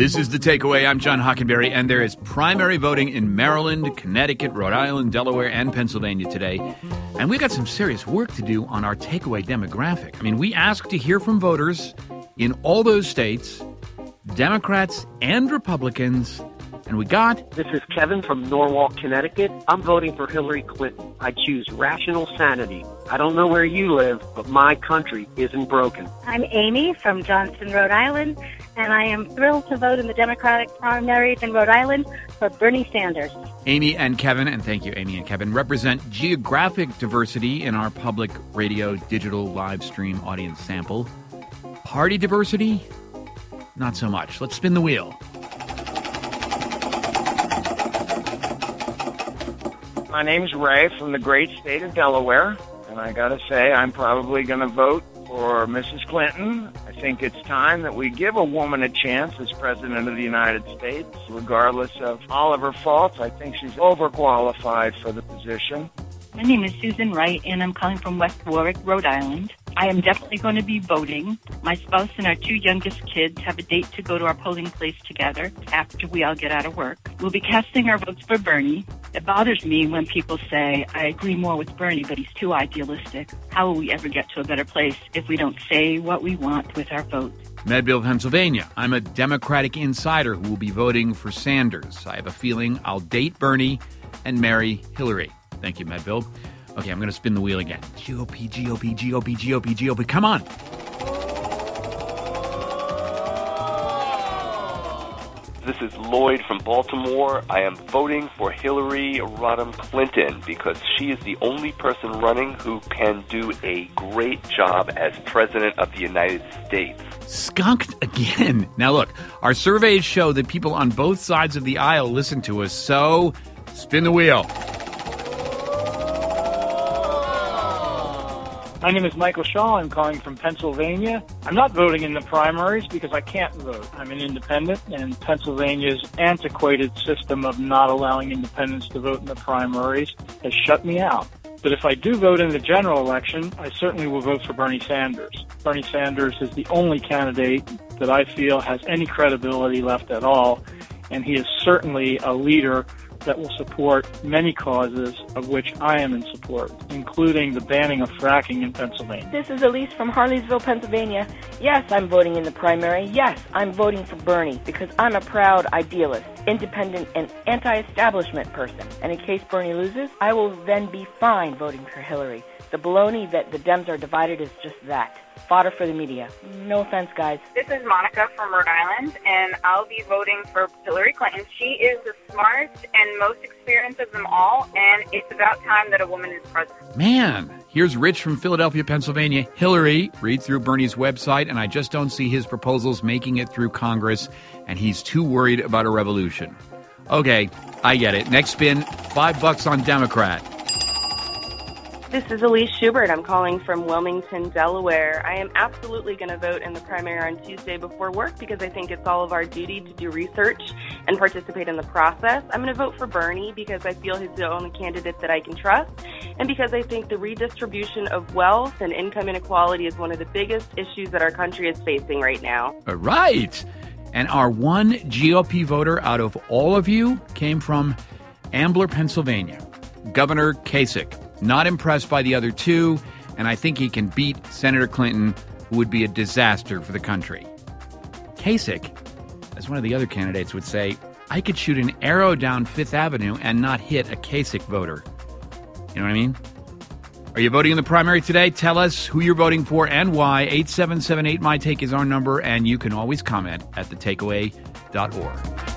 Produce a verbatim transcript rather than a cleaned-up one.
This is The Takeaway. I'm John Hockenberry, and there is primary voting in Maryland, Connecticut, Rhode Island, Delaware, and Pennsylvania today. And we got some serious work to do on our takeaway demographic. I mean, we asked to hear from voters in all those states, Democrats and Republicans, and we got... This is Kevin from Norwalk, Connecticut. I'm voting for Hillary Clinton. I choose rational sanity. I don't know where you live, but my country isn't broken. I'm Amy from Johnston, Rhode Island, and I am thrilled to vote in the Democratic primaries in Rhode Island for Bernie Sanders. Amy and Kevin, and thank you, Amy and Kevin, represent geographic diversity in our public radio digital live stream audience sample. Party diversity? Not so much. Let's spin the wheel. My name's Ray from the great state of Delaware, and I gotta say I'm probably gonna vote for Missus Clinton. I think it's time that we give a woman a chance as President of the United States, regardless of all of her faults. I think she's overqualified for the position. My name is Susan Wright, and I'm calling from West Warwick, Rhode Island. I am definitely going to be voting. My spouse and our two youngest kids have a date to go to our polling place together after we all get out of work. We'll be casting our votes for Bernie. It bothers me when people say, I agree more with Bernie, but he's too idealistic. How will we ever get to a better place if we don't say what we want with our vote? Medville, Pennsylvania. I'm a Democratic insider who will be voting for Sanders. I have a feeling I'll date Bernie and marry Hillary. Thank you, Medville. Okay, I'm going to spin the wheel again. G O P, G O P, G O P, G O P, G O P. Come on. This is Lloyd from Baltimore. I am voting for Hillary Rodham Clinton because she is the only person running who can do a great job as President of the United States. Skunked again. Now, look, our surveys show that people on both sides of the aisle listen to us, so spin the wheel. My name is Michael Shaw. I'm calling from Pennsylvania. I'm not voting in the primaries because I can't vote. I'm an independent, and Pennsylvania's antiquated system of not allowing independents to vote in the primaries has shut me out. But if I do vote in the general election, I certainly will vote for Bernie Sanders. Bernie Sanders is the only candidate that I feel has any credibility left at all, and he is certainly a leader that will support many causes of which I am in support, including the banning of fracking in Pennsylvania. This is Elise from Harleysville, Pennsylvania. Yes, I'm voting in the primary. Yes, I'm voting for Bernie because I'm a proud idealist, independent, and anti-establishment person. And in case Bernie loses, I will then be fine voting for Hillary. The baloney that the Dems are divided is just that. Fodder for the media. No offense, guys. This is Monica from Rhode Island, and I'll be voting for Hillary Clinton. She is the smartest and most experienced of them all, and it's about time that a woman is president. Man, here's Rich from Philadelphia, Pennsylvania. Hillary, read through Bernie's website, and I just don't see his proposals making it through Congress, and he's too worried about a revolution. Okay, I get it. Next spin, five bucks on Democrat. This is Elise Schubert. I'm calling from Wilmington, Delaware. I am absolutely going to vote in the primary on Tuesday before work because I think it's all of our duty to do research and participate in the process. I'm going to vote for Bernie because I feel he's the only candidate that I can trust and because I think the redistribution of wealth and income inequality is one of the biggest issues that our country is facing right now. All right. And our one G O P voter out of all of you came from Ambler, Pennsylvania. Governor Kasich. Not impressed by the other two, and I think he can beat Senator Clinton, who would be a disaster for the country. Kasich, as one of the other candidates would say, I could shoot an arrow down Fifth Avenue and not hit a Kasich voter. You know what I mean? Are you voting in the primary today? Tell us who you're voting for and why. eight seven seven eight, my take is our number, and you can always comment at the takeaway dot org.